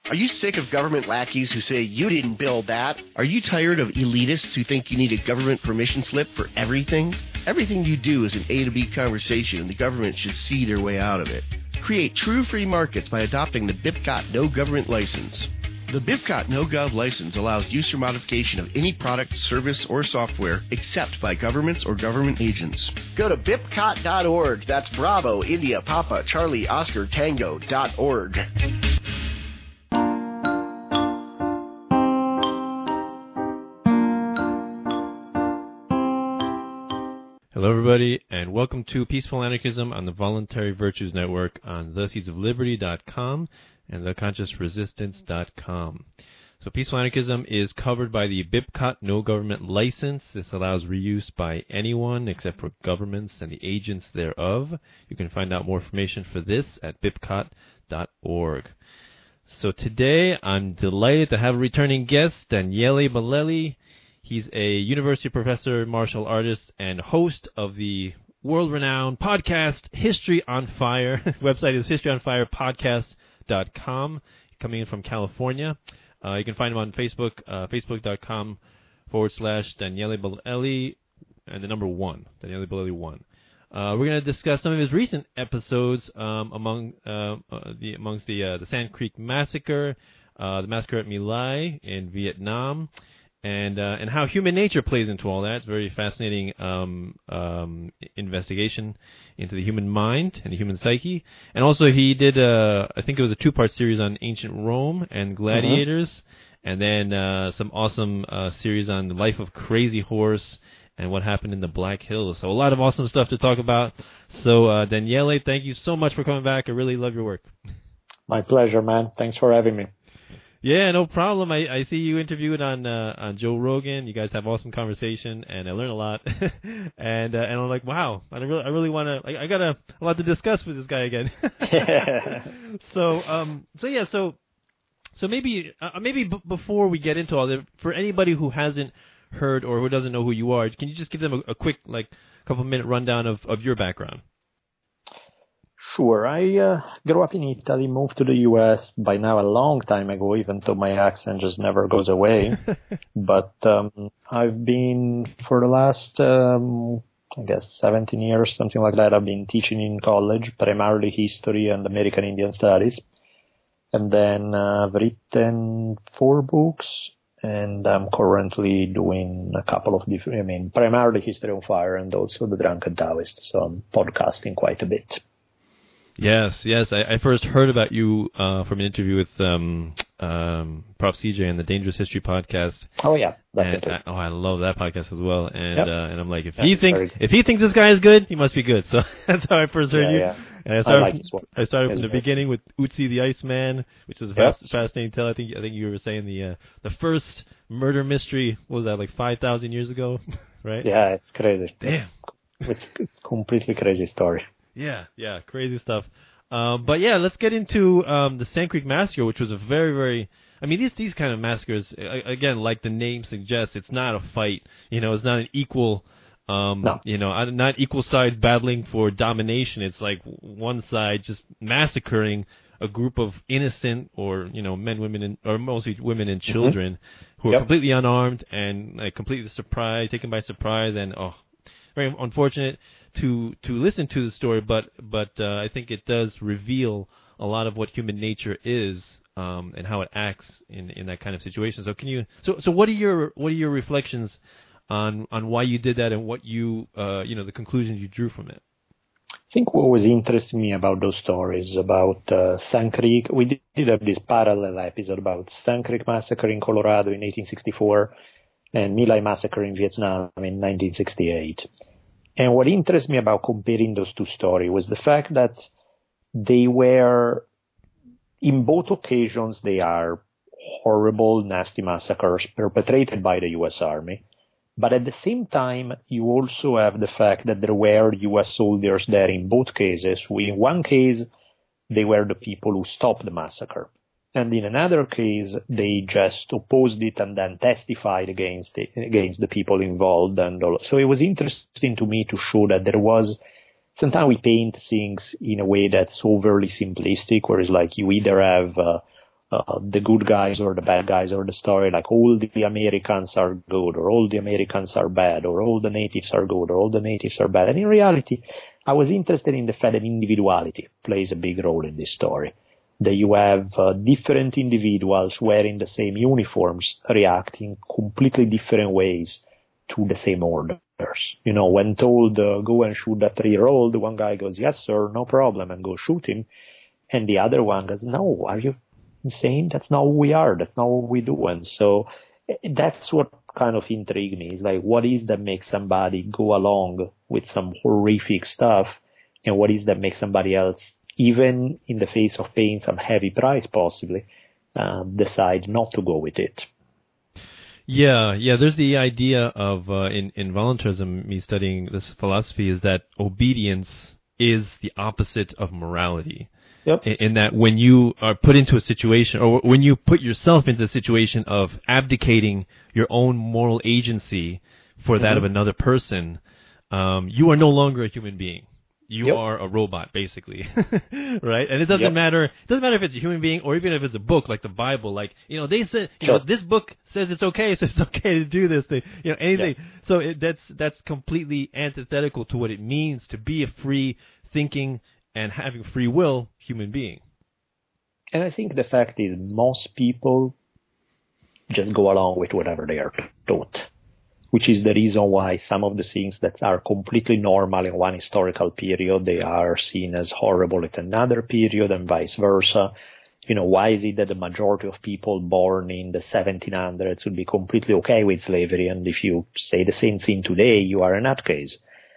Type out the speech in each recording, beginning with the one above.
Are you sick of government lackeys who say you didn't build that? Are you tired of elitists who think you need a government permission slip for everything? Everything you do is an A to B conversation, and the government should see their way out of it. Create true free markets by adopting the BIPCOT No Government License. The BIPCOT No Gov license allows use or modification of any product, service, or software except by governments or government agents. Go to BIPCOT.org. That's Bravo, India, Papa, Charlie, Oscar, Tango.org. Hello, everybody, and welcome to Peaceful Anarchism on the Voluntary Virtues Network on theseedsofliberty.com and theconsciousresistance.com. So Peaceful Anarchism is covered by the BIPCOT No Government License. This allows reuse by anyone except for governments and the agents thereof. You can find out more information for this at bipcot.org. So today I'm delighted to have a returning guest, Daniele Bolelli. He's a university professor, martial artist, and host of the world-renowned podcast History on Fire. His website is historyonfirepodcast.com, coming in from California. You can find him on Facebook, facebook.com/Daniele Bolelli, and the number 1, Daniele Bolelli 1. We're going to discuss some of his recent episodes amongst the Sand Creek Massacre, the massacre at My Lai in Vietnam, and how human nature plays into all that. It's a very fascinating investigation into the human mind and the human psyche. And also he did, I think it was a 2-part series on ancient Rome and gladiators, and then some awesome series on the life of Crazy Horse and what happened in the Black Hills. So a lot of awesome stuff to talk about. So Daniele, thank you so much for coming back. I really love your work. My pleasure, man. Thanks for having me. Yeah, no problem. I see you interviewed on Joe Rogan. You guys have awesome conversation, and I learned a lot. and I'm like, wow, I really want to. I got a lot to discuss with this guy again. So maybe before we get into all that, for anybody who hasn't heard or who doesn't know who you are, can you just give them a quick, couple-minute rundown of your background? Sure. I grew up in Italy, moved to the U.S. by now a long time ago, even though my accent just never goes away. But I've been, for the last, 17 years, something like that, I've been teaching in college, primarily history and American Indian studies. And then I've written 4 books, and I'm currently doing a couple of different, primarily History on Fire and also The Drunken Taoist. So I'm podcasting quite a bit. Yes. I first heard about you from an interview with Prof. CJ and the Dangerous History podcast. Oh yeah, I love that podcast as well. And yep. And I'm like, if he thinks this guy is good, he must be good. So that's how I first heard you. Yeah. And I started from the beginning with Utsi the Iceman, which was a fascinating tale. I think you were saying the first murder mystery, what was that, like 5,000 years ago, right? Yeah, it's crazy. Damn, it's completely crazy story. Yeah, crazy stuff. But yeah, let's get into the Sand Creek Massacre, which was a very, very... I mean, these kind of massacres, again, like the name suggests, it's not a fight. It's not an equal... No. Not equal sides battling for domination. It's like one side just massacring a group of innocent or, men, women, or mostly women and children who are completely unarmed and completely taken by surprise, and very unfortunate to listen to the story, but I think it does reveal a lot of what human nature is, and how it acts in that kind of situation. So so what are your reflections on why you did that and what you the conclusions you drew from it? I think what was interesting me about those stories about Sand Creek, we did have this parallel episode about Sand Creek Massacre in Colorado in 1864 and My Lai Massacre in Vietnam in 1968. And what interests me about comparing those two stories was the fact that they were, in both occasions, they are horrible, nasty massacres perpetrated by the U.S. Army. But at the same time, you also have the fact that there were U.S. soldiers there in both cases, who in one case, they were the people who stopped the massacre. And in another case, they just opposed it and then testified against the people involved. And all. So it was interesting to me to show that there was, sometimes we paint things in a way that's overly simplistic, whereas like you either have the good guys or the bad guys, or the story like all the Americans are good or all the Americans are bad or all the natives are good or all the natives are bad. And in reality, I was interested in the fact that individuality plays a big role in this story. That you have different individuals wearing the same uniforms reacting completely different ways to the same orders. You know, when told, go and shoot that 3-year-old, one guy goes, yes, sir, no problem, and go shoot him. And the other one goes, no, are you insane? That's not who we are. That's not what we do. And so that's what kind of intrigued me. Is like, what is that makes somebody go along with some horrific stuff, and what is that makes somebody else, even in the face of paying some heavy price possibly, decide not to go with it? Yeah. There's the idea of in voluntarism, me studying this philosophy, is that obedience is the opposite of morality. Yep. In that when you are put into a situation, or when you put yourself into a situation of abdicating your own moral agency for that of another person, you are no longer a human being. You are a robot, basically, right? And it doesn't matter. It doesn't matter if it's a human being or even if it's a book like the Bible. Like, you know, they said, you know, this book says it's okay, so it's okay to do this thing. You know, anything. So that's completely antithetical to what it means to be a free thinking and having free will human being. And I think the fact is most people just go along with whatever they are taught, which is the reason why some of the things that are completely normal in one historical period, they are seen as horrible at another period, and vice versa. You know, why is it that the majority of people born in the 1700s would be completely okay with slavery, and if you say the same thing today, you are a nutcase?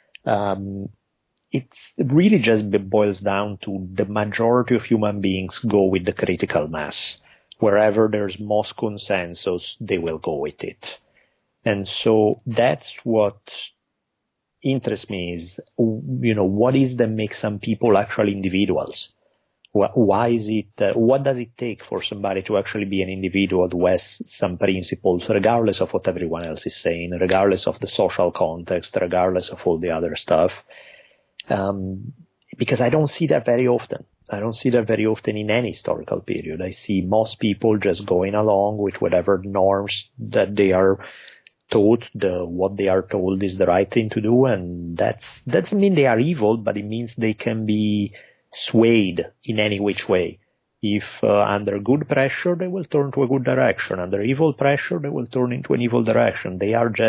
It really just boils down to the majority of human beings go with the critical mass. Wherever there's most consensus, they will go with it. And so that's what interests me is, you know, what is that makes some people actually individuals? Why is it, what does it take for somebody to actually be an individual who has some principles, regardless of what everyone else is saying, regardless of the social context, regardless of all the other stuff? Because I don't see that very often. I don't see that very often in any historical period. I see most people just going along with whatever norms that they are taught, what they are told is the right thing to do, and that doesn't mean they are evil, but it means they can be swayed in any which way. If under good pressure, they will turn to a good direction. Under evil pressure, they will turn into an evil direction.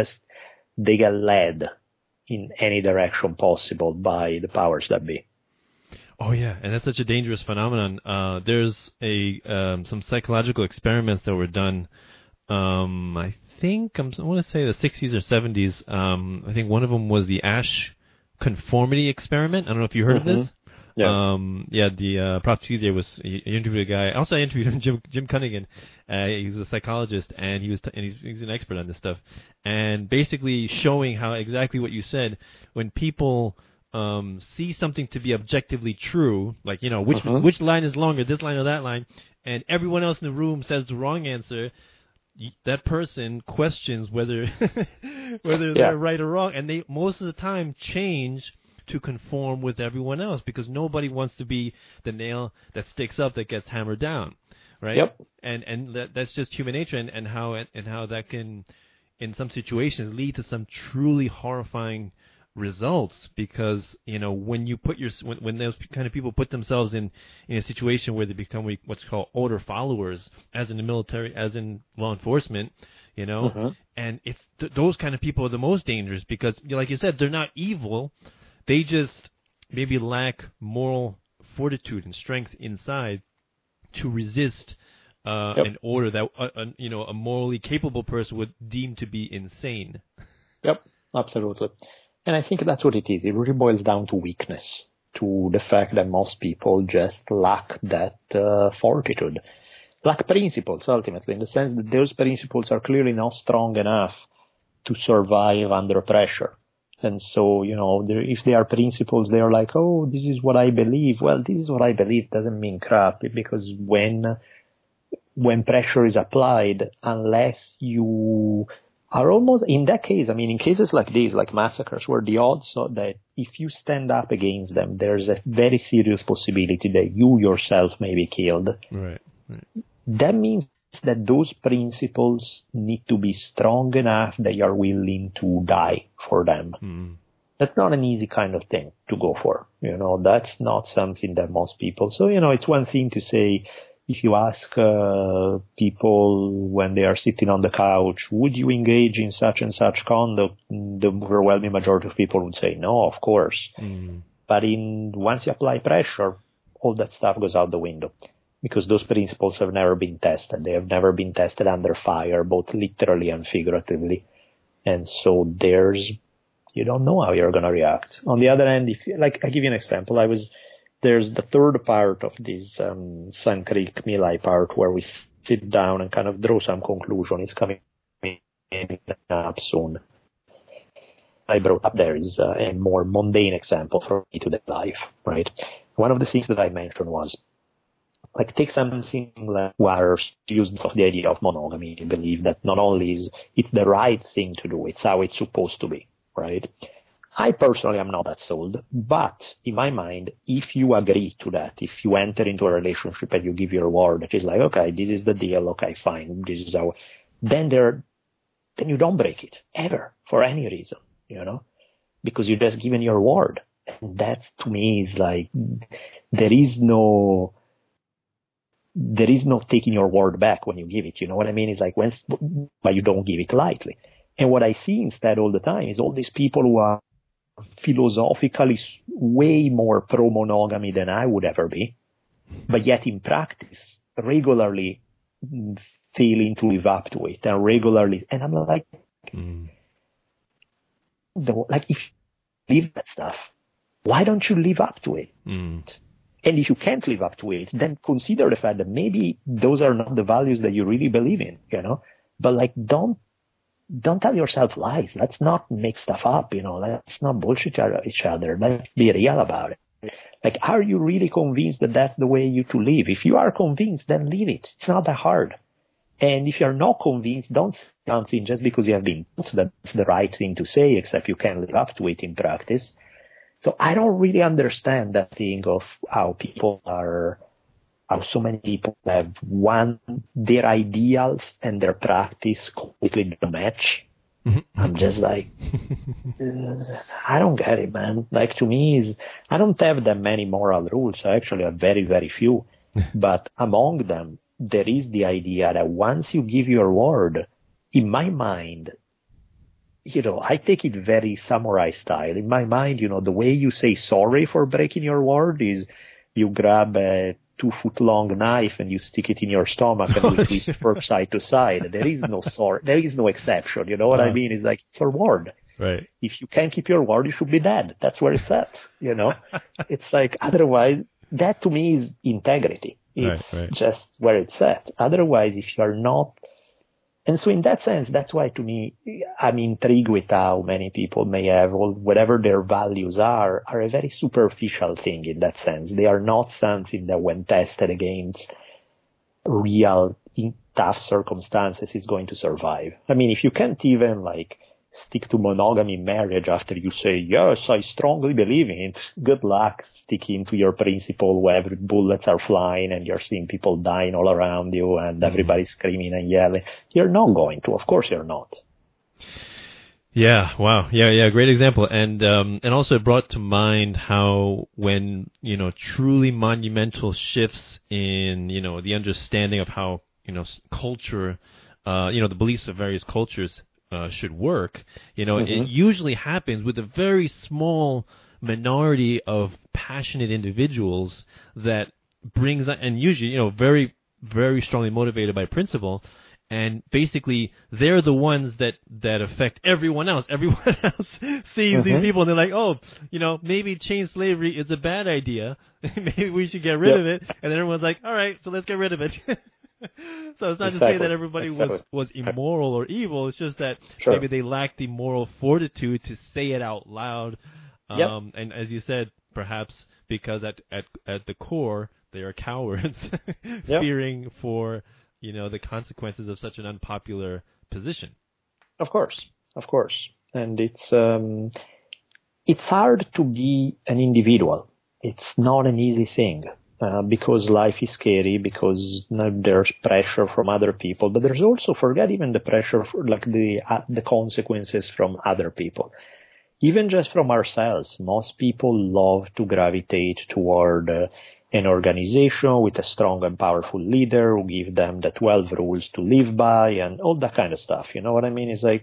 They get led in any direction possible by the powers that be. Oh yeah, and that's such a dangerous phenomenon. There's some psychological experiments that were done. I want to say the 60s or 70s. I think one of them was the Asch conformity experiment. I don't know if you heard of this. Yeah. The Prof. CJ he interviewed a guy. Also, I interviewed Jim Cunningham. He's a psychologist, and he's an expert on this stuff. And basically showing how exactly what you said, when people see something to be objectively true, like, you know, which line is longer, this line or that line, and everyone else in the room says the wrong answer, that person questions whether they're right or wrong, and they most of the time change to conform with everyone else, because nobody wants to be the nail that sticks up that gets hammered down, right? Yep. And that's just human nature, and how that can, in some situations, lead to some truly horrifying results. Because, you know, when you put when those kind of people put themselves in a situation where they become what's called order followers, as in the military, as in law enforcement, you know, and it's those kind of people are the most dangerous, because, like you said, they're not evil. They just maybe lack moral fortitude and strength inside to resist an order that a morally capable person would deem to be insane. Yep, absolutely. And I think that's what it is. It really boils down to weakness, to the fact that most people just lack that fortitude, lack principles, ultimately, in the sense that those principles are clearly not strong enough to survive under pressure. And so, you know, if they are principles, they are like, oh, this is what I believe. Well, this is what I believe doesn't mean crap, because when pressure is applied, unless you are almost, in that case, I mean, in cases like these, like massacres, where the odds are that if you stand up against them, there's a very serious possibility that you yourself may be killed. Right. that means that those principles need to be strong enough that you are willing to die for them. Mm. That's not an easy kind of thing to go for. That's not something that most people. So, it's one thing to say, if you ask people when they are sitting on the couch, would you engage in such and such conduct? The overwhelming majority of people would say no, of course. Mm. But once you apply pressure, all that stuff goes out the window, because those principles have never been tested. They have never been tested under fire, both literally and figuratively. And so you don't know how you're going to react. On the other hand, I give you an example. There's the third part of this Sand Creek My part where we sit down and kind of draw some conclusion. It's coming up soon. I brought up there is a more mundane example from day-to-day life, right? One of the things that I mentioned was, take something like Warriors used of the idea of monogamy. You believe that not only is it the right thing to do, it's how it's supposed to be, right? I personally am not that sold, but in my mind, if you agree to that, if you enter into a relationship and you give your word, that is like, okay, this is the deal, okay, fine, this is how, then you don't break it, ever, for any reason, because you've just given your word. And that, to me, is like, there is no taking your word back when you give it, you know what I mean? It's like, but you don't give it lightly. And what I see instead all the time is all these people who are philosophically way more pro-monogamy than I would ever be, but yet in practice regularly failing to live up to it, and I'm like, if you live that stuff, why don't you live up to it? Mm. And if you can't live up to it, then consider the fact that maybe those are not the values that you really believe in, but don't tell yourself lies. Let's not make stuff up, let's not bullshit each other. Let's be real about it. Are you really convinced that that's the way you to live? If you are convinced, then live it. It's not that hard. And if you're not convinced, don't say something just because you have been told that's the right thing to say, except you can't live up to it in practice. So I don't really understand that thing of how so many people have their ideals and their practice completely don't match. Mm-hmm. I'm just like, I don't get it, man. To me, I don't have that many moral rules. I actually have very, very few. But among them, there is the idea that once you give your word, in my mind, I take it very samurai style. In my mind, the way you say sorry for breaking your word is you grab a 2-foot-long knife and you stick it in your stomach and you twist from side to side. There is no sorry. There is no exception. You know what I mean? It's like, it's your word. Right. If you can't keep your word, you should be dead. That's where it's at. It's like, otherwise, that to me is integrity. It's just where it's at. Otherwise, if you're not, and so in that sense, that's why to me, I'm intrigued with how many people may have, or whatever their values are a very superficial thing in that sense. They are not something that when tested against real in tough circumstances is going to survive. I mean, if you can't even stick to monogamy marriage after you say, yes, I strongly believe in it, good luck sticking to your principle where bullets are flying and you're seeing people dying all around you and everybody's screaming and yelling. You're not going to. Of course you're not. Yeah, wow. Yeah, great example. And also it brought to mind how when, truly monumental shifts in, the understanding of how, culture, the beliefs of various cultures should work, it usually happens with a very small minority of passionate individuals that brings, and usually, very, very strongly motivated by principle, and basically they're the ones that affect everyone else. Everyone else sees these people and they're like, oh, maybe chain slavery is a bad idea. Maybe we should get rid of it. And then everyone's like, all right, so let's get rid of it. So it's not to say that everybody was immoral or evil. It's just that maybe they lacked the moral fortitude to say it out loud. And as you said, perhaps because at the core they are cowards, fearing for the consequences of such an unpopular position. Of course, and it's hard to be an individual. It's not an easy thing. because life is scary, because there's pressure from other people, but there's also, forget even the pressure, like the consequences from other people. Even just from ourselves, most people love to gravitate toward an organization with a strong and powerful leader who give them the 12 rules to live by and all that kind of stuff. You know what I mean? It's like,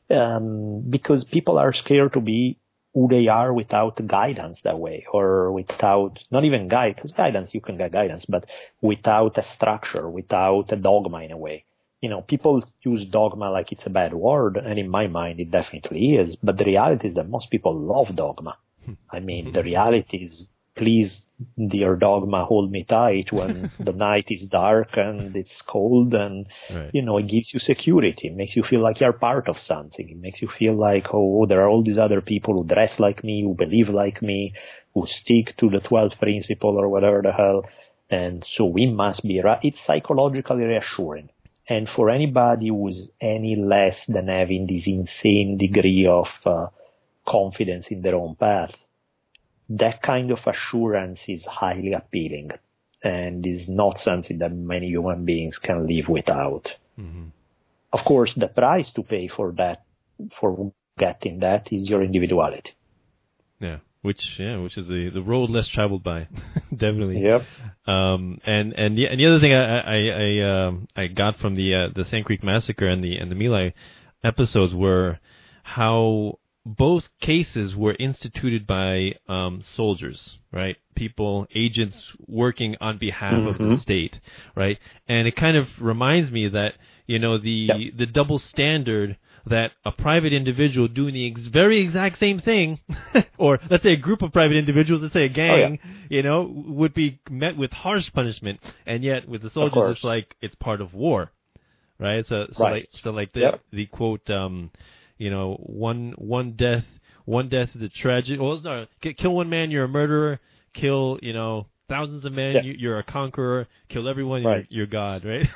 because people are scared to be who they are without guidance that way, or without, not even because guidance, you can get guidance, but without a structure, without a dogma in a way. You know, people use dogma like it's a bad word, and in my mind it definitely is, but the reality is that most people love dogma. I mean, the reality is, please, dear dogma, hold me tight when the night is dark and it's cold, and, right. You know, it gives you security. It makes you feel like you're part of something. It makes you feel like, oh, there are all these other people who dress like me, who believe like me, who stick to the 12th principle or whatever the hell. And so we must be right. It's psychologically reassuring. And for anybody who's any less than having this insane degree of confidence in their own path, that kind of assurance is highly appealing and is not something that many human beings can live without. Mm-hmm. Of course, the price to pay for that, for getting that, is your individuality. Yeah, which is the road less traveled by, definitely. Yep. And the other thing I got from the Sand Creek Massacre and the My Lai episodes were how both cases were instituted by soldiers, right? People, agents working on behalf of the state, right? And it kind of reminds me that, you know, the double standard that a private individual doing the very exact same thing, or let's say a group of private individuals, let's say a gang, you know, would be met with harsh punishment, and yet with the soldiers, it's like it's part of war, right? So like the quote, you know, one death is a tragic. Well, sorry, kill one man, you're a murderer. Kill, you know, thousands of men, you're a conqueror. Kill everyone, you're God, right?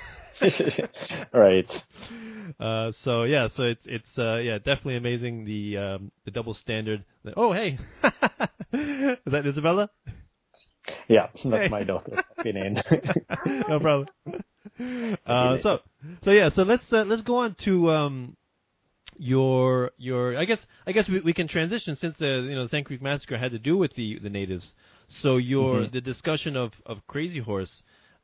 Right. So it's definitely amazing, the double standard. Oh, hey, is that Isabella? Yeah, that's my daughter. No problem. So let's go on to your I guess we can transition, since the Sand Creek Massacre had to do with the natives. So the discussion of Crazy Horse.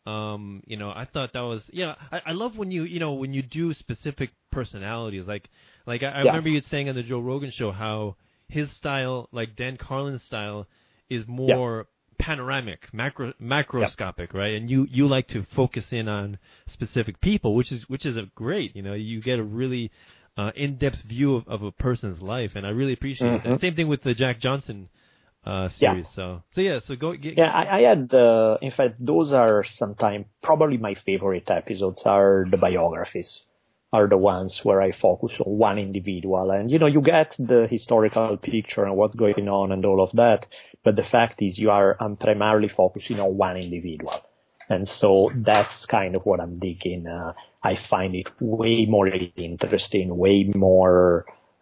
I thought that was, I love when you do specific personalities. Like I remember you saying on the Joe Rogan show how his style, like Dan Carlin's style, is more panoramic, macroscopic, right? And you like to focus in on specific people, which is a great, you get a really in-depth view of a person's life, and I really appreciate that. Same thing with the Jack Johnson series. So go. I had, in fact, those are sometimes probably my favorite episodes are the biographies, are the ones where I focus on one individual, and you get the historical picture and what's going on and all of that, but the fact is I'm primarily focusing on one individual, and so that's kind of what I'm digging. I find it way more interesting, way more.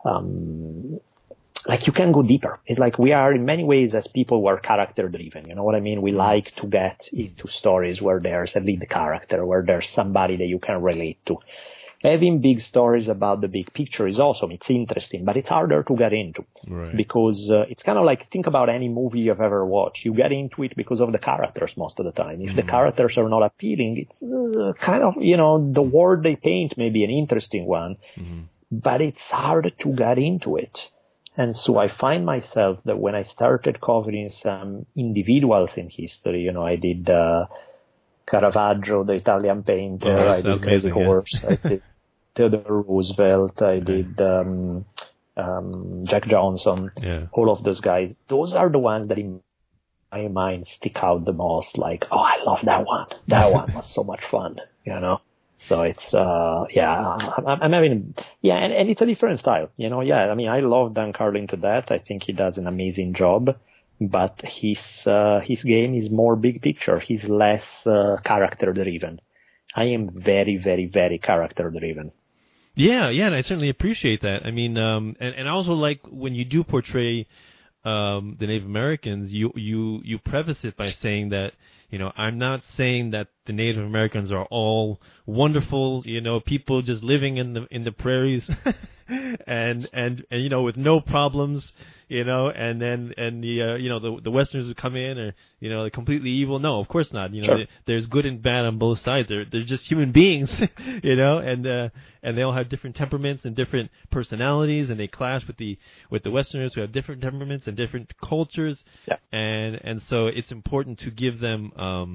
Like you can go deeper. It's like we are in many ways, as people, who are character driven. You know what I mean? We like to get into stories where there's a lead character, where there's somebody that you can relate to. Having big stories about the big picture is awesome. It's interesting, but it's harder to get into. Right. Because it's kind of like, think about any movie you've ever watched. You get into it because of the characters most of the time. If the characters are not appealing, it's kind of, the world they paint may be an interesting one, but it's hard to get into it. And so I find myself that when I started covering some individuals in history, I did Caravaggio, the Italian painter, I did Crazy Horse, I did Theodore Roosevelt, I did Jack Johnson, all of those guys. Those are the ones that in my mind stick out the most, like, oh, I love that one. That one was so much fun, So it's, I'm having, and it's a different style, I mean, I love Dan Carlin to death. I think he does an amazing job, but his game is more big picture. He's less, character driven. I am very, very, very character driven. Yeah, and I certainly appreciate that. I mean, and I also like when you do portray, the Native Americans, you preface it by saying that, I'm not saying that the Native Americans are all wonderful, people just living in the prairies and with no problems, and the Westerners who come in are, they're completely evil. No, of course not. Sure. There's good and bad on both sides. They're just human beings, and they all have different temperaments and different personalities, and they clash with the Westerners who have different temperaments and different cultures. Yeah. And so it's important to give them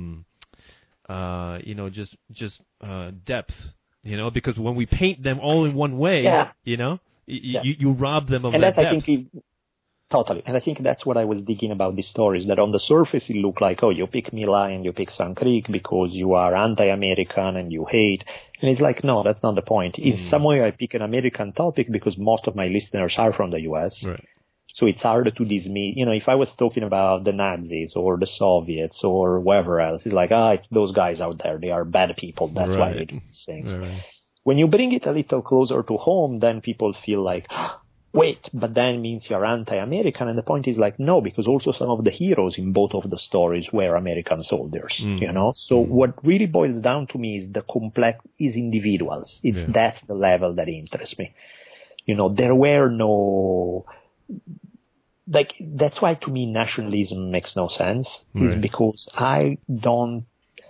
just depth, because when we paint them all in one way, you rob them of that depth. I think totally. And I think that's what I was thinking about these stories, that on the surface it looked like, oh, you pick My Lai and you pick Sand Creek because you are anti-American and you hate. And it's like, no, that's not the point. In some way I pick an American topic because most of my listeners are from the U.S. Right. So it's harder to dismiss. If I was talking about the Nazis or the Soviets or whoever else, it's like, it's those guys out there. They are bad people. That's why they do these things. Right. When you bring it a little closer to home, then people feel like, wait, but that means you're anti-American. And the point is like, no, because also some of the heroes in both of the stories were American soldiers, So what really boils down to me is the complex is individuals. That's the level that interests me. There were no, that's why to me nationalism makes no sense, is because I don't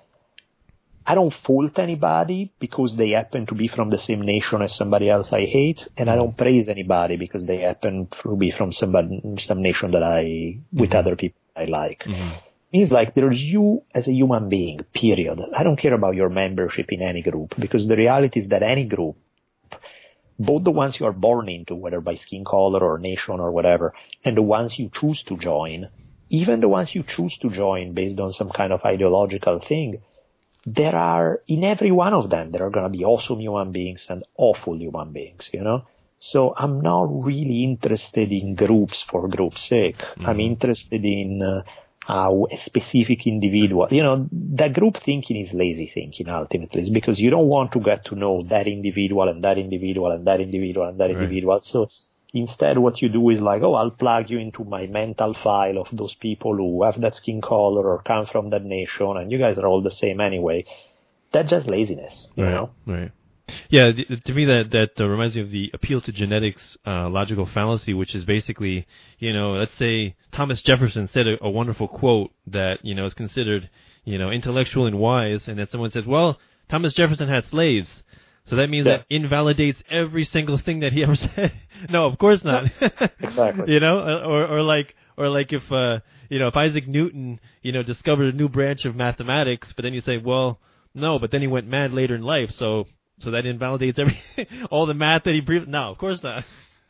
fault anybody because they happen to be from the same nation as somebody else I hate, and I don't praise anybody because they happen to be from some nation that with other people I like. Means like there's you as a human being, period. I don't care about your membership in any group, because the reality is that any group, both the ones you are born into, whether by skin color or nation or whatever, and the ones you choose to join, even the ones you choose to join based on some kind of ideological thing, there are, in every one of them, there are going to be awesome human beings and awful human beings, So I'm not really interested in groups for group's sake. I'm interested in how a specific individual, that group thinking is lazy thinking ultimately. It's because you don't want to get to know that individual and that individual and that individual and that individual. So instead what you do is like, I'll plug you into my mental file of those people who have that skin color or come from that nation, and you guys are all the same anyway. That's just laziness, you know? Right. Yeah, to me that reminds me of the appeal to genetics logical fallacy, which is basically, let's say Thomas Jefferson said a wonderful quote that, is considered, intellectual and wise, and then someone says, well, Thomas Jefferson had slaves. So that means that invalidates every single thing that he ever said. No, of course not. Exactly. Or like if Isaac Newton, discovered a new branch of mathematics, but then you say, well, no, but then he went mad later in life, so that invalidates all the math that he no, of course not.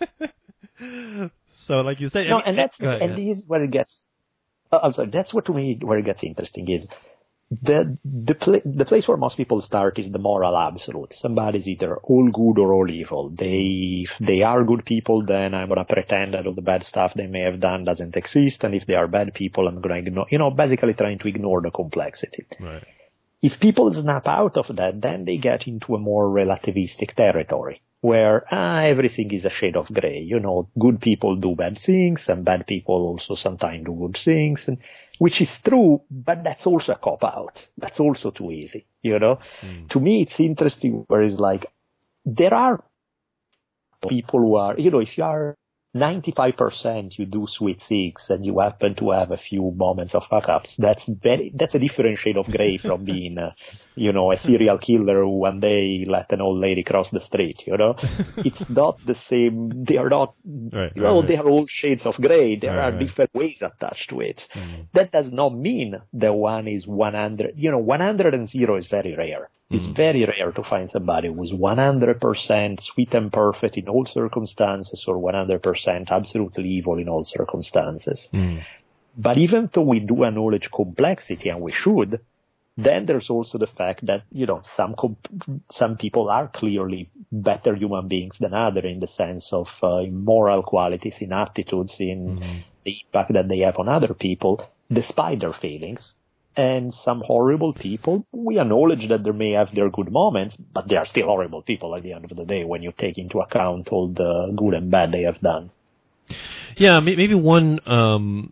So like you say, this is where it gets. I'm sorry. That's what to me where it gets interesting is. The place where most people start is the moral absolute. Somebody's either all good or all evil. If they are good people, then I'm going to pretend that all the bad stuff they may have done doesn't exist. And if they are bad people, I'm going to ignore, basically trying to ignore the complexity. Right. If people snap out of that, then they get into a more relativistic territory where everything is a shade of gray. Good people do bad things and bad people also sometimes do good things, which is true, but that's also a cop-out. That's also too easy, To me, it's interesting where it's like, there are people who are, if you are 95% you do sweet things and you happen to have a few moments of fuck-ups, that's a different shade of gray from being, a serial killer who one day let an old lady cross the street, It's not the same, they are not, they are all shades of gray, there are different ways attached to it. That does not mean that one is 100, 100 and 0 is very rare. It's very rare to find somebody who's 100% sweet and perfect in all circumstances or 100% absolutely evil in all circumstances. But even though we do acknowledge complexity, and we should, then there's also the fact that, some people are clearly better human beings than others in the sense of moral qualities, in attitudes, in the impact that they have on other people, despite their failings. And some horrible people, we acknowledge that they may have their good moments, but they are still horrible people at the end of the day when you take into account all the good and bad they have done. Yeah, maybe one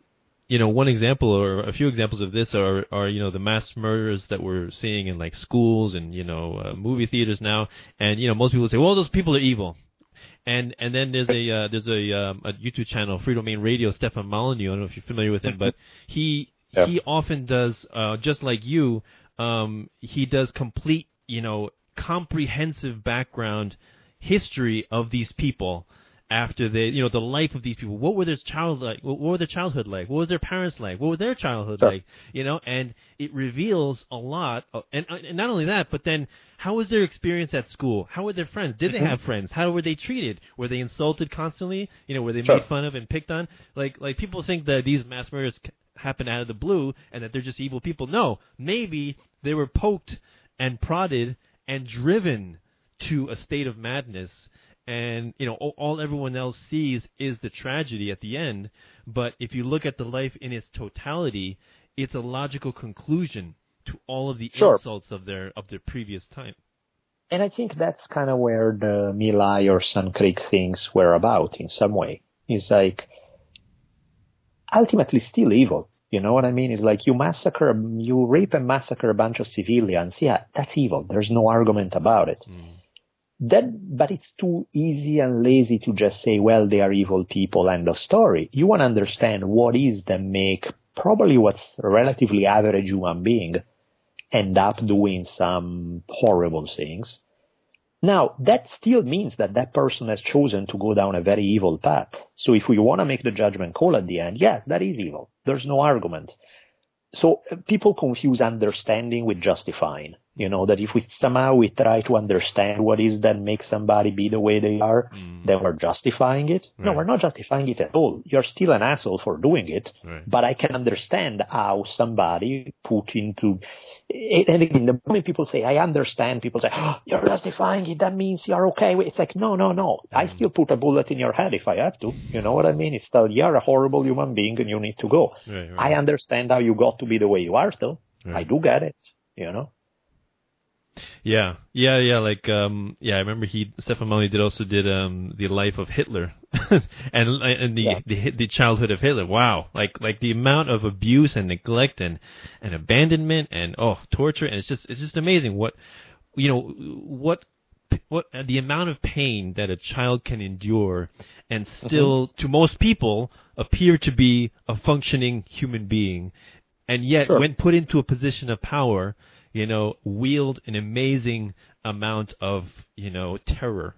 one example or a few examples of this are the mass murders that we're seeing in like schools and movie theaters now, and most people say, well, those people are evil. And then there's a YouTube channel, Free Domain Radio, Stefan Molyneux. I don't know if you're familiar with him, but he often does just like you. He does complete comprehensive background history of these people after they the life of these people. What were their what were their childhood like? What was their parents like? What was their childhood like? And it reveals a lot and not only that, but then how was their experience at school? How were their friends? Did they have friends? How were they treated? Were they insulted constantly? Were they made fun of and picked on? Like people think that these mass murders happen out of the blue and that they're just evil people. No, maybe they were poked and prodded and driven to a state of madness. And, all everyone else sees is the tragedy at the end. But if you look at the life in its totality, it's a logical conclusion to all of the insults of their previous time. And I think that's kind of where the My Lai or Sun Creek things were about in some way. It's like, ultimately still evil. You know what I mean? It's like you rape and massacre a bunch of civilians. Yeah, that's evil. There's no argument about it. But it's too easy and lazy to just say, well, they are evil people, end of story. You want to understand what is that make probably what's a relatively average human being end up doing some horrible things. Now, that still means that person has chosen to go down a very evil path. So if we want to make the judgment call at the end, yes, that is evil. There's no argument. So people confuse understanding with justifying. That if we somehow try to understand what is that makes somebody be the way they are, then we're justifying it. Right. No, we're not justifying it at all. You're still an asshole for doing it, but I can understand how somebody put into it. And again, the moment people say, I understand, people say, oh, you're justifying it, that means you're okay with it. It's like, no. I still put a bullet in your head if I have to. You know what I mean? It's still, you're a horrible human being and you need to go. Right. I understand how you got to be the way you are still. Right. I do get it, Yeah. Like, I remember Stefan Molyneux did the life of Hitler, and the childhood of Hitler. Wow, like the amount of abuse and neglect and abandonment and torture, and it's just amazing what the amount of pain that a child can endure and still, to most people, appear to be a functioning human being, and yet when put into a position of power, wield an amazing amount of, terror.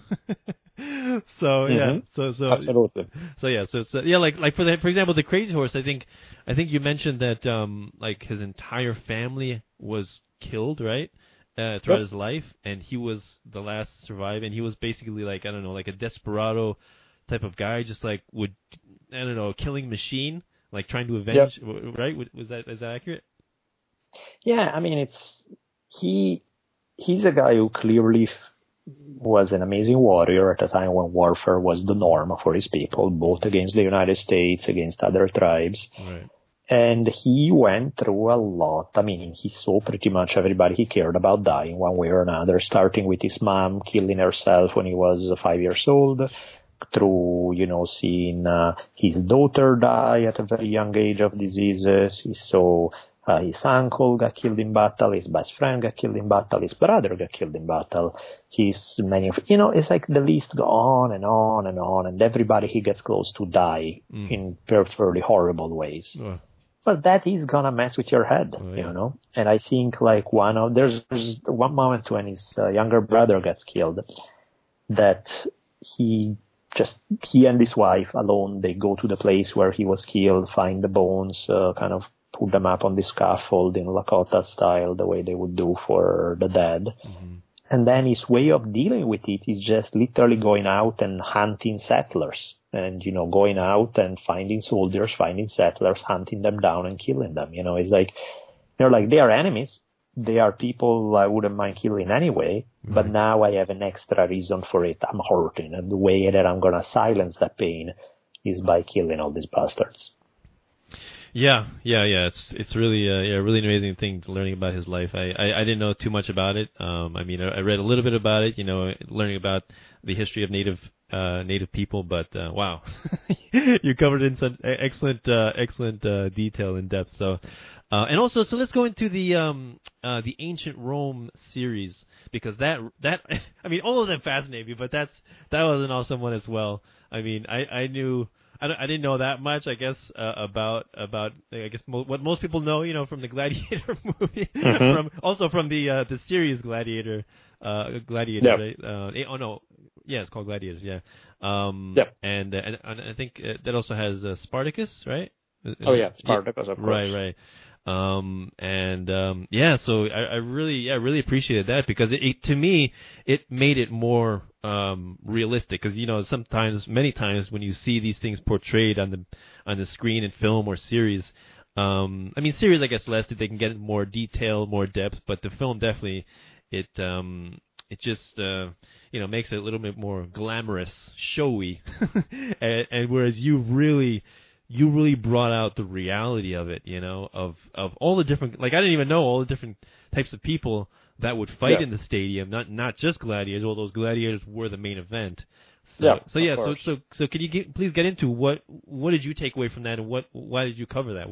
So absolutely. Like for example, the Crazy Horse. I think you mentioned that like his entire family was killed, right? Throughout his life, and he was the last to survive, and he was basically like, I don't know, like a desperado type of guy, just like a killing machine, like trying to avenge, right? Is that accurate? Yeah, I mean, he's a guy who clearly was an amazing warrior at a time when warfare was the norm for his people, both against the United States, against other tribes. Right. And he went through a lot. I mean, he saw pretty much everybody he cared about dying one way or another, starting with his mom killing herself when he was 5 years old, through, seeing his daughter die at a very young age of diseases. He saw his uncle got killed in battle, his best friend got killed in battle, his brother got killed in battle, it's like the list goes on and on and on, and everybody he gets close to die in fairly horrible ways. But that is gonna mess with your head, And I think like there's one moment when his younger brother gets killed, that he and his wife alone, they go to the place where he was killed, find the bones, kind of put them up on the scaffold in Lakota style, the way they would do for the dead. Mm-hmm. And then his way of dealing with it is just literally going out and hunting settlers and, going out and finding soldiers, finding settlers, hunting them down and killing them. It's like, they are enemies. They are people I wouldn't mind killing anyway, but now I have an extra reason for it. I'm hurting, and the way that I'm going to silence that pain is by killing all these bastards. Yeah. It's really a really amazing thing learning about his life. I didn't know too much about it. I read a little bit about it. Learning about the history of Native native people, but wow, you covered it in such excellent detail and depth. So, and also, so let's go into the ancient Rome series, because that I mean, all of them fascinate me, but that was an awesome one as well. I mean, I didn't know that much, I guess, about I guess what most people know, from the Gladiator movie, from the series Gladiator, right? Oh no, yeah, it's called Gladiators, yeah. And I think that also has Spartacus, right? Oh yeah, Spartacus, of course. Right. So I really appreciated that, because it to me, it made it more realistic, because many times when you see these things portrayed on the screen in film or series, series, I guess less, that they can get more detail, more depth, but the film definitely it just makes it a little bit more glamorous, showy, and whereas you really brought out the reality of it, of all the different, I didn't even know all the different types of people that would fight in the stadium, not just gladiators, although those gladiators were the main event. So can you please get into what did you take away from that, and why did you cover that?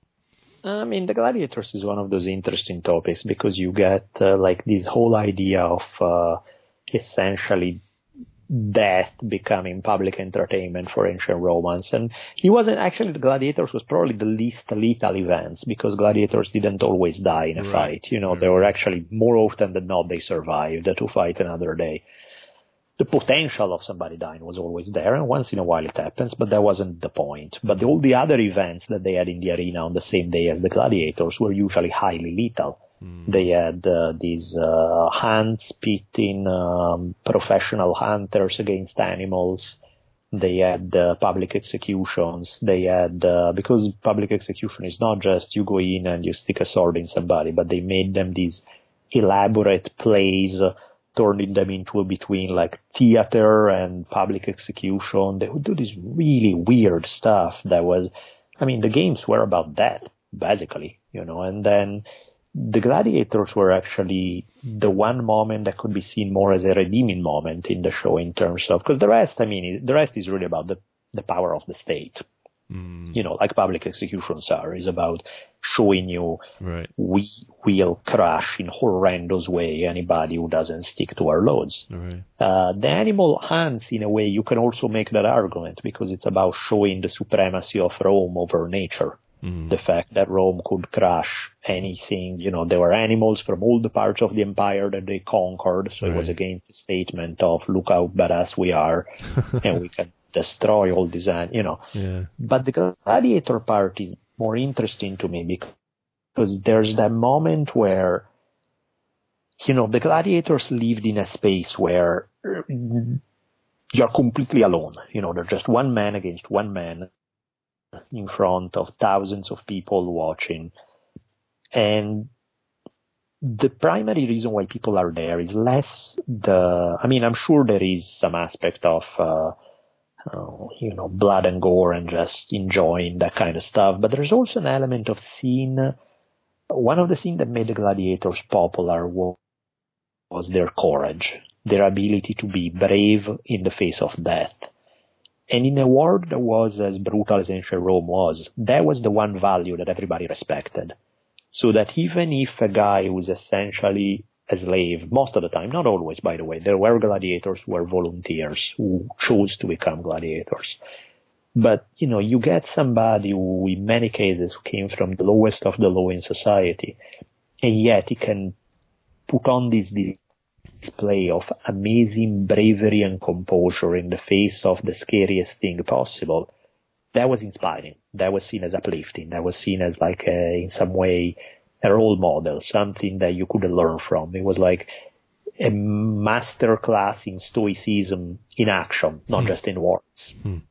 The gladiators is one of those interesting topics, because you get this whole idea of essentially death becoming public entertainment for ancient Romans. And he wasn't actually, the gladiators was probably the least lethal events, because gladiators didn't always die in a fight. They were actually, more often than not, they survived to fight another day. The potential of somebody dying was always there, and once in a while it happens, but that wasn't the point. But all the other events that they had in the arena on the same day as the gladiators were usually highly lethal. They had these hunts pitting professional hunters against animals. They had public executions. They had, because public execution is not just you go in and you stick a sword in somebody, but they made them these elaborate plays, turning them into between theater and public execution. They would do this really weird stuff that was, the games were about that, basically, and then the gladiators were actually the one moment that could be seen more as a redeeming moment in the show, in terms of, because the rest is really about the power of the state. Like public executions is about showing you we will crush in horrendous way anybody who doesn't stick to our laws. The animal hunts, in a way, you can also make that argument, because it's about showing the supremacy of Rome over nature. The fact that Rome could crush anything, there were animals from all the parts of the empire that they conquered, so it was against the statement of, look how badass we are, and we can destroy all this, But the gladiator part is more interesting to me, because there's that moment where, the gladiators lived in a space where you're completely alone. There's just one man against one man in front of thousands of people watching. And the primary reason why people are there is less I'm sure there is some aspect of, blood and gore and just enjoying that kind of stuff. But there's also an element of seeing, one of the things that made the gladiators popular was their courage, their ability to be brave in the face of death. And in a world that was as brutal as ancient Rome was, that was the one value that everybody respected. So that even if a guy was essentially a slave, most of the time, not always, by the way, there were gladiators who were volunteers who chose to become gladiators. But, you get somebody who, in many cases, came from the lowest of the low in society, and yet he can put on this display of amazing bravery and composure in the face of the scariest thing possible. That was inspiring. That was seen as uplifting. That was seen as in some way, a role model, something that you could learn from. It was like a master class in stoicism in action, not just in words.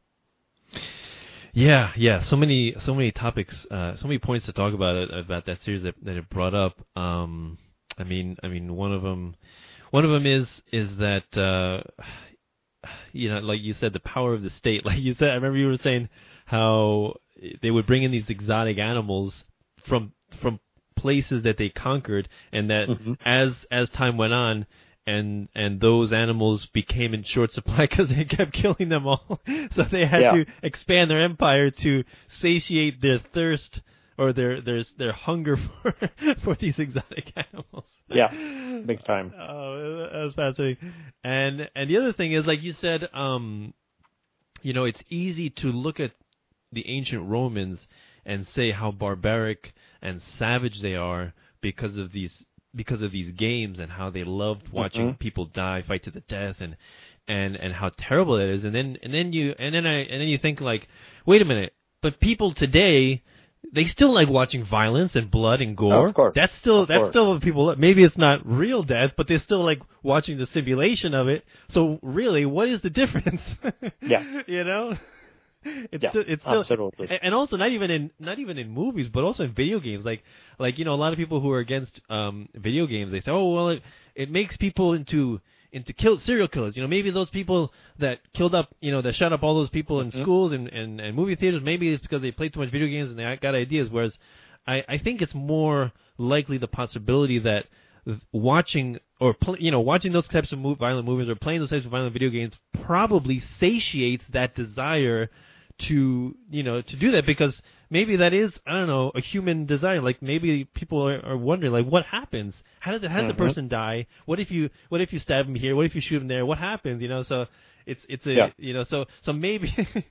Yeah. So many topics, so many points to talk about that series that it brought up. One of them is that like you said, the power of the state. Like you said, I remember you were saying how they would bring in these exotic animals from places that they conquered, and that as time went on, and those animals became in short supply because they kept killing them all. So they had to expand their empire to satiate their thirst or their hunger for these exotic animals. Yeah, big time. Oh, that was fascinating. And the other thing is, like you said, it's easy to look at the ancient Romans and say how barbaric and savage they are because of these games and how they loved watching people die, fight to the death, and how terrible it is. And then you think, like, wait a minute, but people today, they still like watching violence and blood and gore. Oh, of course. That's still what people. Maybe it's not real death, but they still like watching the simulation of it. So really, what is the difference? Yeah. It's still, absolutely. And also not even in movies, but also in video games. Like a lot of people who are against video games, they say, oh well, it makes people into serial killers. Maybe those people that killed up, that shot up all those people in schools and movie theaters, maybe it's because they played too much video games and they got ideas. Whereas I think it's more likely the possibility that watching watching those types of violent movies or playing those types of violent video games probably satiates that desire to do that, because maybe that is, I don't know, a human desire. Like maybe people are wondering, like, what happens? How does the person die? What if you stab him here? What if you shoot him there? What happens? So so maybe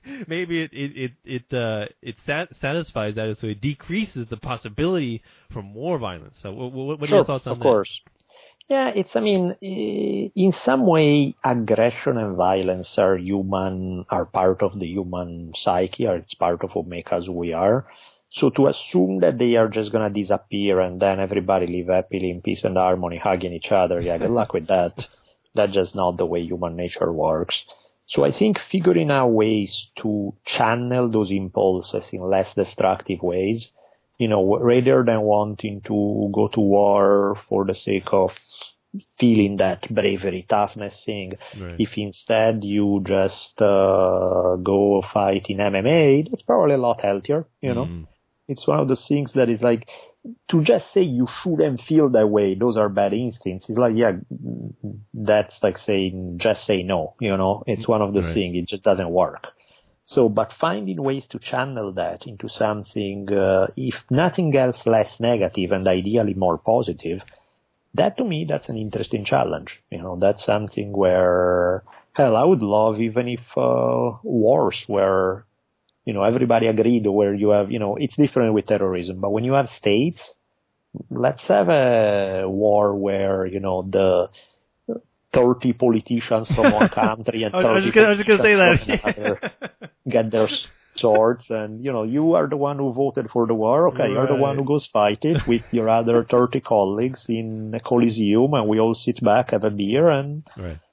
it satisfies that, so it decreases the possibility for more violence. So what are your thoughts on that? Of course. Yeah, in some way, aggression and violence are part of the human psyche, or it's part of what makes us who we are. So to assume that they are just going to disappear and then everybody live happily in peace and harmony, hugging each other, yeah, good luck with that. That's just not the way human nature works. So I think figuring out ways to channel those impulses in less destructive ways, rather than wanting to go to war for the sake of feeling that bravery, toughness thing. Right. If instead you just go fight in MMA, that's probably a lot healthier, It's one of those things that is like, to just say you shouldn't feel that way, those are bad instincts. It's like, yeah, that's like saying, just say no, It's one of those things, it just doesn't work. So, but finding ways to channel that into something, if nothing else, less negative and ideally more positive, that to me, that's an interesting challenge. That's something where, hell, I would love even if wars where, everybody agreed, where you have, it's different with terrorism, but when you have states, let's have a war where, the 30 politicians from one country and 30 politicians from another get their swords, and you are the one who voted for the war. Okay, you're the one who goes fight it with your other 30 colleagues in a coliseum, and we all sit back, have a beer, and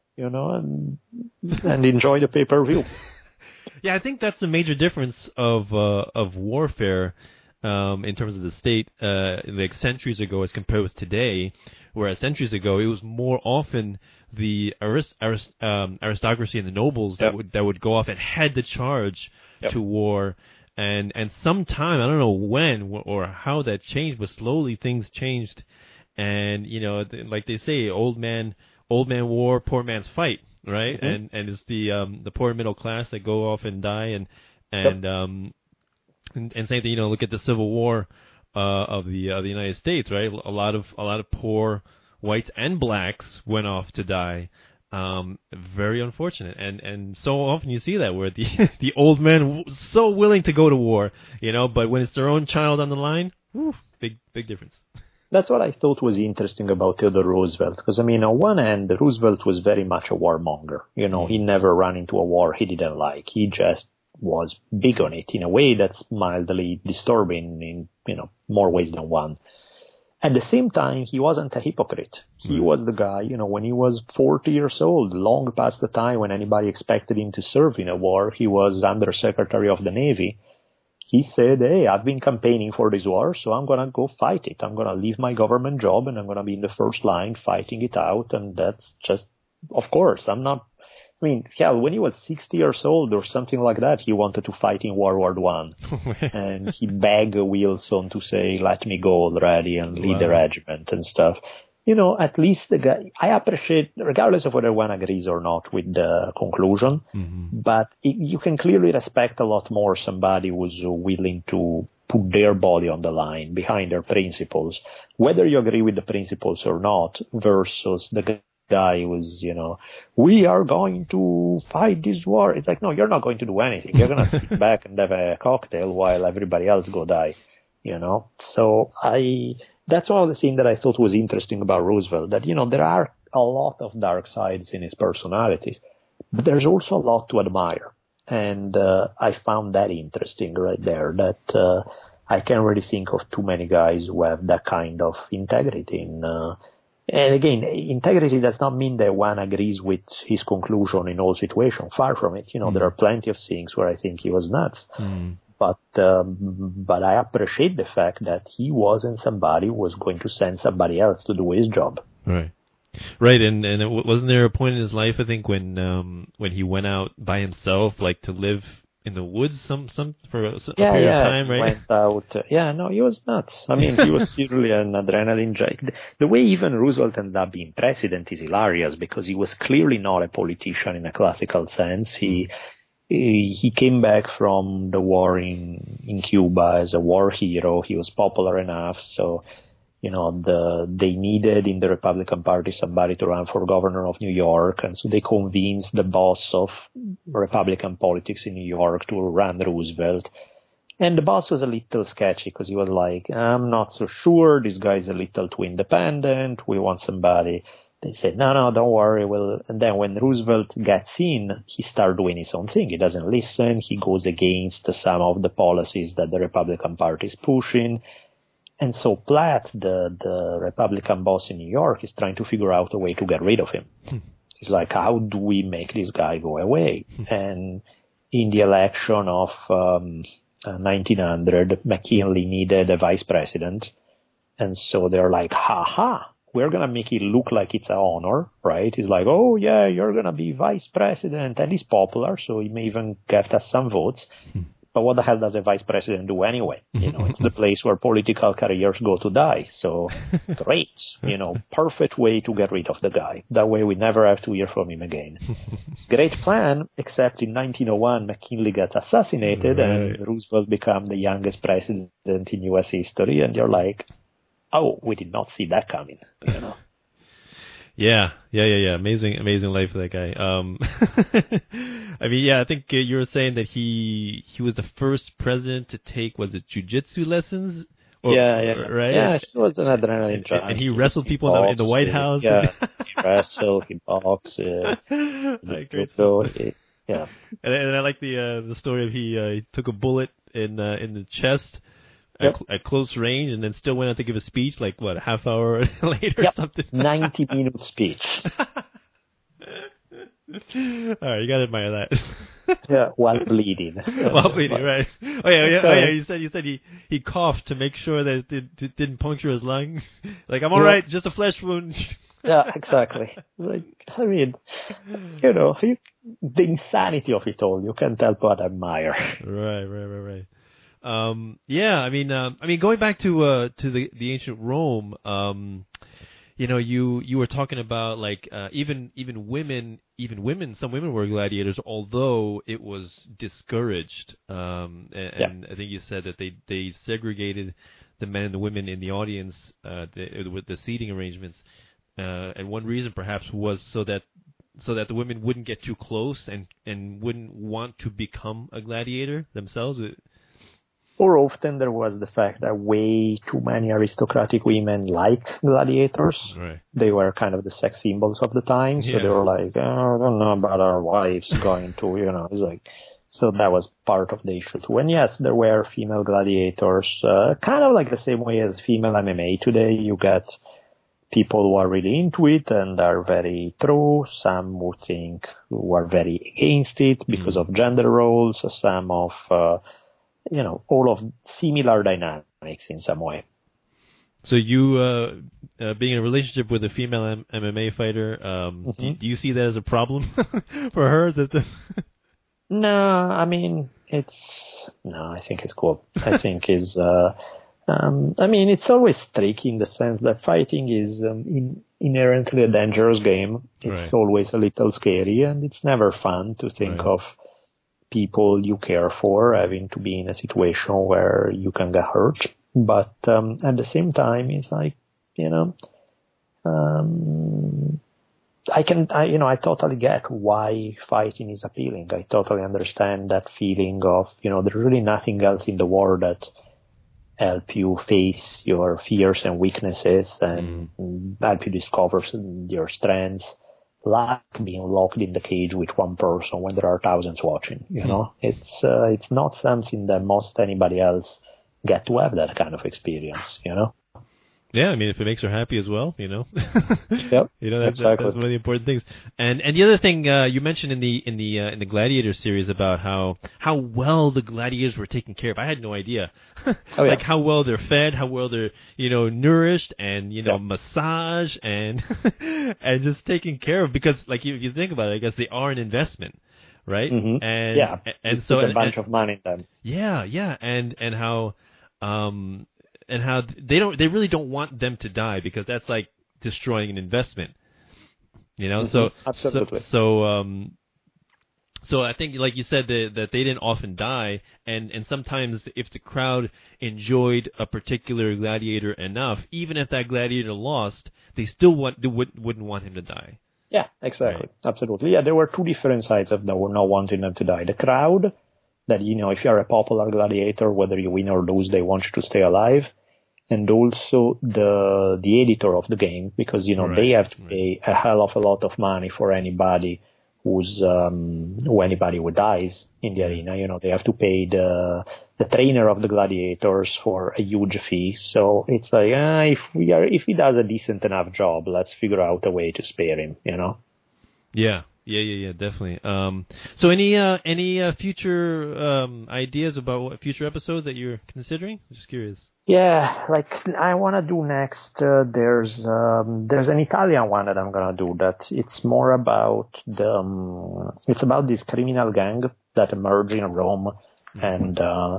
and enjoy the pay-per-view. Yeah, I think that's the major difference of warfare in terms of the state, like centuries ago as compared with today. Whereas centuries ago, it was more often the aristocracy and the nobles that would go off and head the charge to war, and sometime, I don't know when or how that changed, but slowly things changed, and like they say, old man war, poor man's fight, right? And it's the poor middle class that go off and die, and same thing, look at the Civil War of the United States, right? A lot of poor whites and blacks went off to die. Very unfortunate, and so often you see that where the old men so willing to go to war, but when it's their own child on the line, big difference. That's what I thought was interesting about Theodore Roosevelt, because on one hand, Roosevelt was very much a warmonger. He never ran into a war he didn't like. He just was big on it in a way that's mildly disturbing in more ways than one. At the same time, he wasn't a hypocrite. He was the guy, when he was 40 years old, long past the time when anybody expected him to serve in a war, he was Undersecretary of the Navy. He said, hey, I've been campaigning for this war, so I'm going to go fight it. I'm going to leave my government job and I'm going to be in the first line fighting it out. And that's just, of course, hell, when he was 60 years old or something like that, he wanted to fight in World War I. And he begged Wilson to say, let me go already and lead the regiment and stuff. at least the guy, I appreciate, regardless of whether one agrees or not with the conclusion, but you can clearly respect a lot more somebody who's willing to put their body on the line behind their principles, whether you agree with the principles or not, versus the guy who's, we are going to fight this war. It's like, no, you're not going to do anything. You're going to sit back and have a cocktail while everybody else go die, So that's one of the things that I thought was interesting about Roosevelt, that, there are a lot of dark sides in his personality, but there's also a lot to admire. And I found that interesting right there, that I can't really think of too many guys who have that kind of integrity. And again, integrity does not mean that one agrees with his conclusion in all situations. Far from it. There are plenty of things where I think he was nuts. But I appreciate the fact that he wasn't somebody who was going to send somebody else to do his job. Right. Right, and wasn't there a point in his life, I think, when he went out by himself, like to live in the woods for a period of time, right? Went out. He was nuts. I mean, he was seriously an adrenaline junkie. The way even Roosevelt ended up being president is hilarious, because he was clearly not a politician in a classical sense. He came back from the war in Cuba as a war hero. He was popular enough, so they needed in the Republican Party somebody to run for governor of New York, and so they convinced the boss of Republican politics in New York to run Roosevelt. And the boss was a little sketchy, because he was like, I'm not so sure, this guy's a little too independent, we want somebody. They said, no, don't worry. Well, and then when Roosevelt gets in, he starts doing his own thing. He doesn't listen. He goes against some of the policies that the Republican Party is pushing. And so Platt, the Republican boss in New York, is trying to figure out a way to get rid of him. It's like, how do we make this guy go away? And in the election of 1900, McKinley needed a vice president. And so they're like, we're going to make it look like it's an honor, right? He's like, oh, yeah, you're going to be vice president. And he's popular, so he may even get us some votes. But what the hell does a vice president do anyway? It's the place where political careers go to die. So great, perfect way to get rid of the guy. That way we never have to hear from him again. Great plan, except in 1901, McKinley gets assassinated, right, and Roosevelt becomes the youngest president in U.S. history. And you're like, oh, we did not see that coming, Yeah. Amazing life of that guy. I mean, I think you were saying that he was the first president to take, was it jiu-jitsu lessons? Right? Yeah, he was an adrenaline junkie. And he wrestled people in the White House. Yeah, he wrestled, he boxed. Great. Yeah. And I like the story of he took a bullet in the chest. At close range, and then still went out to give a speech, like, what, a half hour later or something? 90-minute speech. All right, you got to admire that. Yeah, while bleeding. Right. Oh, yeah. You said he coughed to make sure that it didn't puncture his lung. Like, I'm all right, just a flesh wound. Yeah, exactly. Like, I mean, the insanity of it all, you can't help but admire. Right. I mean, going back to the ancient Rome, you were talking about, like, even women, some women were gladiators, although it was discouraged. And I think you said that they segregated the men and the women in the audience, with the seating arrangements. And one reason perhaps was so that the women wouldn't get too close and wouldn't want to become a gladiator themselves. Or often there was the fact that way too many aristocratic women liked gladiators. Right. They were kind of the sex symbols of the time, so they were like, I don't know about our wives going to, it's like, so that was part of the issue too. And yes, there were female gladiators, kind of like the same way as female MMA today. You get people who are really into it and are very pro, some who are very against it because of gender roles, some of, all of similar dynamics in some way. So you, being in a relationship with a female MMA fighter, do you see that as a problem for her? No, I mean, I think it's cool. I think I mean, it's always tricky in the sense that fighting is inherently a dangerous game. It's always a little scary, and it's never fun to think of people you care for having to be in a situation where you can get hurt. But at the same time, it's like, I totally get why fighting is appealing. I totally understand that feeling of, there's really nothing else in the world that help you face your fears and weaknesses and help you discover your strengths, like being locked in the cage with one person when there are thousands watching. It's not something that most anybody else get to have that kind of experience. Yeah, I mean, if it makes her happy as well, Yep, that's exactly. that's one of the important things. And the other thing you mentioned in the Gladiator series about how well the gladiators were taken care of. I had no idea, like how well they're fed, how well they're nourished, and massage and and just taken care of, because like if you think about it, I guess they are an investment, right? Mm-hmm. And so a bunch of money in them. Yeah, and how. And how they really don't want them to die, because that's like destroying an investment, So absolutely. So I think, like you said, that they didn't often die, and sometimes if the crowd enjoyed a particular gladiator enough, even if that gladiator lost, they still wouldn't want him to die. Yeah, exactly, absolutely. Yeah, there were two different sides of not wanting them to die. The crowd, that, if you're a popular gladiator, whether you win or lose, they want you to stay alive. And also the editor of the game, because, they have to pay a hell of a lot of money for anybody anybody who dies in the arena. They have to pay the trainer of the gladiators for a huge fee. So it's like, if he does a decent enough job, let's figure out a way to spare him, Yeah. Yeah, definitely. So any future ideas about what future episodes that you're considering? I'm just curious. Yeah, like I want to do next. There's an Italian one that I'm gonna do. That it's more about it's about this criminal gang that emerged in Rome, and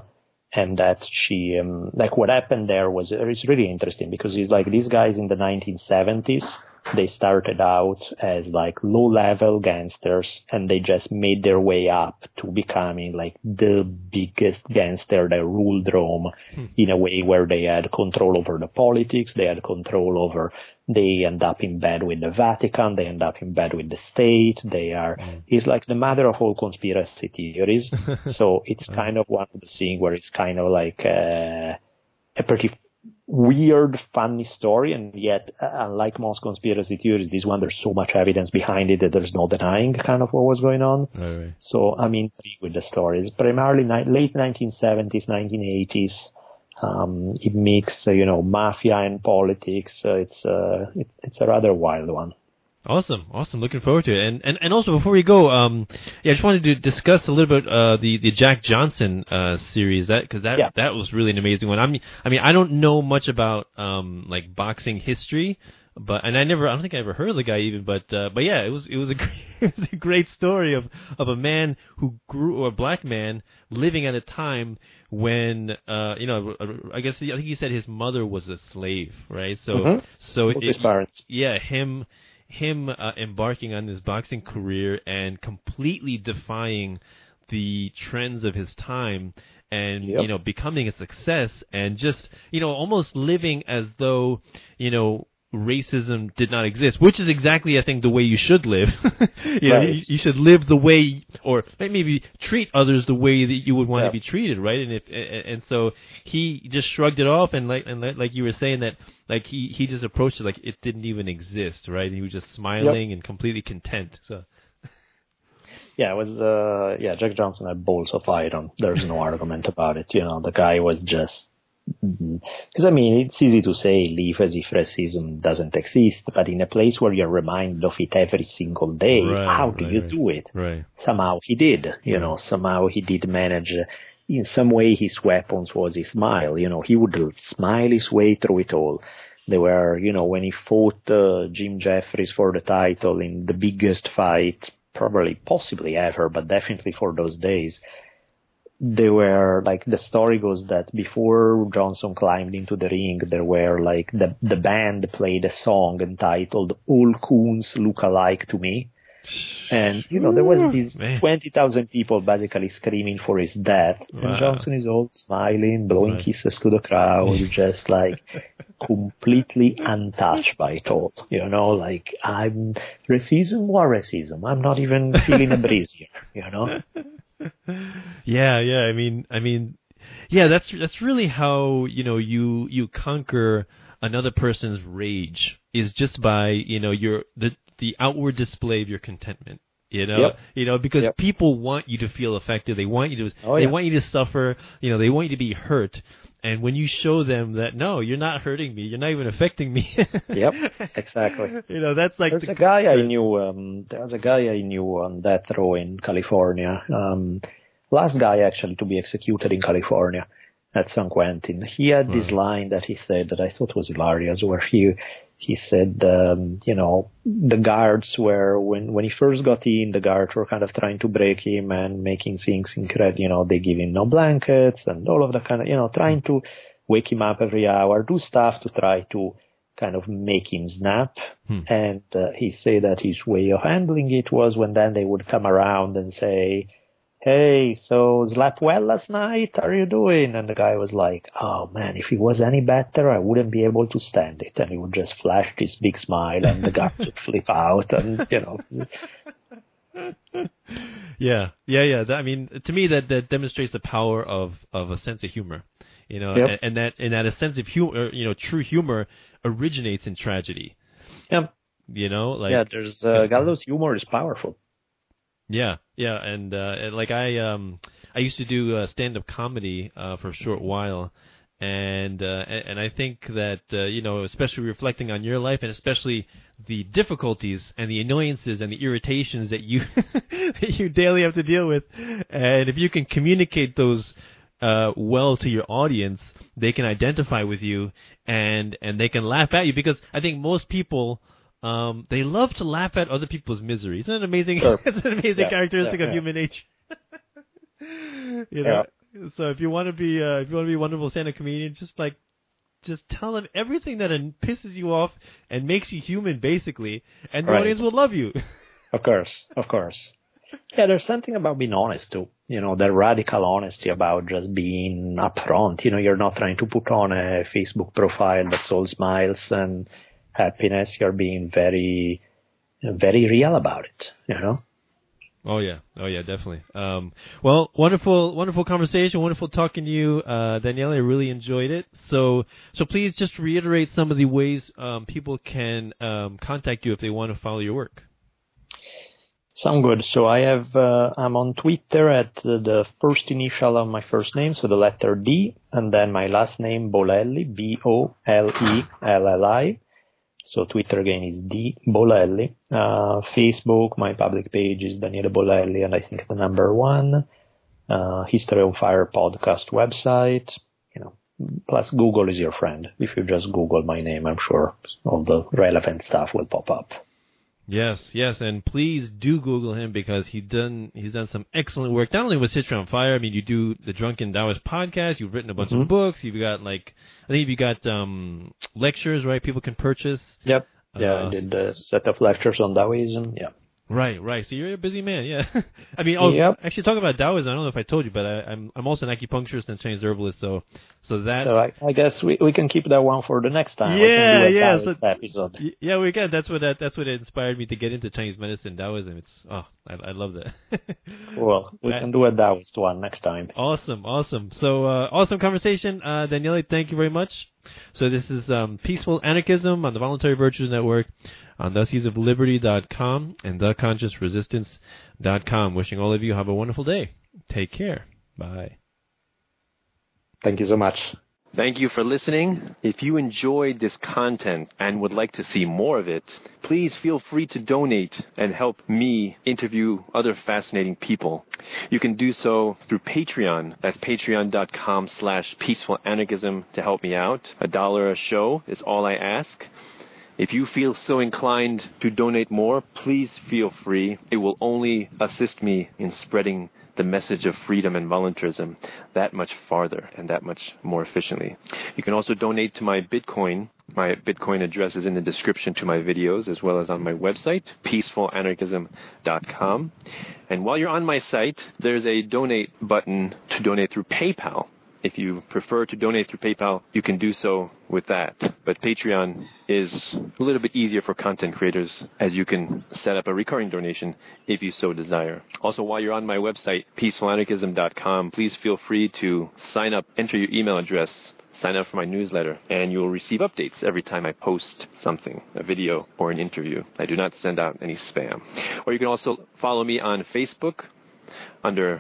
that she like what happened there was it's really interesting, because it's like these guys in the 1970s. They started out as like low-level gangsters, and they just made their way up to becoming like the biggest gangster that ruled Rome in a way where they had control over the politics, they had control over, they end up in bed with the Vatican, they end up in bed with the state, it's like the mother of all conspiracy theories. So it's kind of one of the things where it's kind of like a pretty weird, funny story, and yet, unlike most conspiracy theories, this one, there's so much evidence behind it that there's no denying kind of what was going on. Right. So I'm intrigued with the stories. Primarily late 1970s, 1980s. It mixes, mafia and politics. It's a rather wild one. Awesome. Looking forward to it. And also, before we go, I just wanted to discuss a little bit the Jack Johnson series, because that was really an amazing one. I mean, I don't know much about like boxing history, but I don't think I ever heard of the guy even, but yeah, it was a great story of a man who grew, or a black man living at a time when I think he said his mother was a slave, right? So his parents. Yeah, him embarking on his boxing career and completely defying the trends of his time, and becoming a success, and just almost living as though racism did not exist, which is exactly, I think, the way you should live. You should live the way, or maybe treat others the way that you would want to be treated, right? And so he just shrugged it off, and like you were saying, that like he just approached it like it didn't even exist, right? And he was just smiling and completely content. So yeah, it was Jack Johnson had balls of iron. There's no argument about it. The guy was just. Because it's easy to say live as if racism doesn't exist, but in a place where you're reminded of it every single day, how do you do it? Right. Somehow he did, somehow he did manage. In some way, his weapons was his smile. He would smile his way through it all. There were, when he fought Jim Jeffries for the title in the biggest fight, possibly ever, but definitely for those days. they were like, the story goes that before Johnson climbed into the ring, there were like the band played a song entitled "All Coons Look Alike to Me." And, there was these 20,000 people basically screaming for his death. Wow. And Johnson is all smiling, blowing kisses to the crowd, just like completely untouched by it all. Like, I'm racism. I'm not even feeling a breeze here, Yeah. I mean, yeah, that's really how, you conquer another person's rage, is just by, the outward display of your contentment, because people want you to feel affected. They want you to, want you to suffer, they want you to be hurt. And when you show them that, no, you're not hurting me, you're not even affecting me. Yep, exactly. That's like there's a guy I knew on death row in California. Last guy actually to be executed in California at San Quentin. He had this line that he said that I thought was hilarious, where he said, the guards were, when he first got in, the guards were kind of trying to break him and making things incredible. They give him no blankets and all of that kind of, trying to wake him up every hour, do stuff to try to kind of make him snap. And he said that his way of handling it was when then they would come around and say, "Hey, so slept well last night? How are you doing?" And the guy was like, "Oh man, if it was any better, I wouldn't be able to stand it." And he would just flash this big smile and the guy would flip out and, Yeah. I mean, to me, that demonstrates the power of a sense of humor, Yep. and that a sense of humor, true humor originates in tragedy. Yep. There's gallows humor is powerful. Yeah, and like I used to do stand-up comedy for a short while, and I think that especially reflecting on your life, and especially the difficulties and the annoyances and the irritations that you that you daily have to deal with, and if you can communicate those well to your audience, they can identify with you and they can laugh at you, because I think most people. They love to laugh at other people's misery. Isn't that amazing? Sure. It's an amazing characteristic of human nature. So if you want to be a wonderful stand-up comedian, just tell them everything that pisses you off and makes you human, basically, and the audience will love you. Of course. Yeah, there's something about being honest too. The radical honesty about just being upfront. You're not trying to put on a Facebook profile that's all smiles and happiness. You're being very, very real about it, Oh yeah, definitely. Well, wonderful conversation, wonderful talking to you, Daniele. I really enjoyed it. So please just reiterate some of the ways people can contact you if they want to follow your work. Sound good. So I'm on Twitter at the first initial of my first name, so the letter D, and then my last name, Bolelli, Bolelli. So Twitter again is D Bolelli. Facebook, my public page is Daniele Bolelli, and I think the number 1. History on Fire podcast website. Plus Google is your friend. If you just Google my name, I'm sure all the relevant stuff will pop up. Yes, and please do Google him, because he's done some excellent work. Not only with History on Fire, I mean, you do the Drunken Taoist podcast. You've written a bunch of books. You've got lectures, right? People can purchase. Yep. I did a set of lectures on Taoism. Yeah. Right. So you're a busy man, yeah. I mean, actually, talking about Taoism, I don't know if I told you, but I'm also an acupuncturist and Chinese herbalist, so I guess we can keep that one for the next time. Yeah. Episode. Yeah, we can. That's what inspired me to get into Chinese medicine, Taoism. I love that. Cool. We can do a Taoist one next time. Awesome. So awesome conversation, Daniele. Thank you very much. So this is Peaceful Anarchism on the Voluntary Virtues Network, on theseedsofliberty.com and theconsciousresistance.com. Wishing all of you have a wonderful day. Take care. Bye. Thank you so much. Thank you for listening. If you enjoyed this content and would like to see more of it, please feel free to donate and help me interview other fascinating people. You can do so through Patreon. That's patreon.com/peacefulanarchism to help me out. $1 a show is all I ask. If you feel so inclined to donate more, please feel free. It will only assist me in spreading the message of freedom and voluntarism that much farther and that much more efficiently. You can also donate to my Bitcoin. My Bitcoin address is in the description to my videos, as well as on my website, peacefulanarchism.com. And while you're on my site, there's a donate button to donate through PayPal. If you prefer to donate through PayPal, you can do so with that. But Patreon is a little bit easier for content creators, as you can set up a recurring donation if you so desire. Also, while you're on my website, peacefulanarchism.com, please feel free to sign up, enter your email address, sign up for my newsletter, and you'll receive updates every time I post something, a video or an interview. I do not send out any spam. Or you can also follow me on Facebook under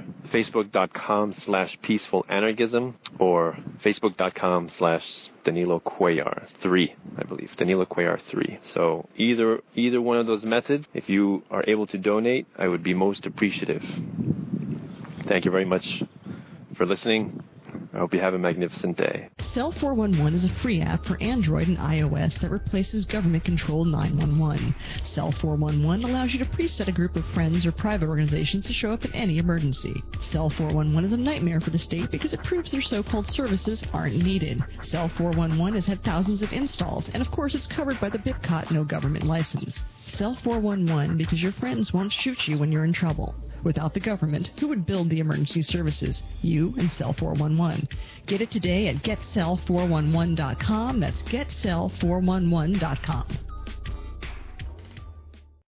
facebook.com/peacefulanarchism or facebook.com/Danilo Cuellar 3, I believe. Danilo Cuellar 3. So either one of those methods, if you are able to donate, I would be most appreciative. Thank you very much for listening. I hope you have a magnificent day. Cell 411 is a free app for Android and iOS that replaces government-controlled 911. Cell 411 allows you to preset a group of friends or private organizations to show up in any emergency. Cell 411 is a nightmare for the state because it proves their so-called services aren't needed. Cell 411 has had thousands of installs, and of course it's covered by the BIPCOT no government license. Cell 411 because your friends won't shoot you when you're in trouble. Without the government, who would build the emergency services? You and Cell 411. Get it today at getcell411.com. That's getcell411.com.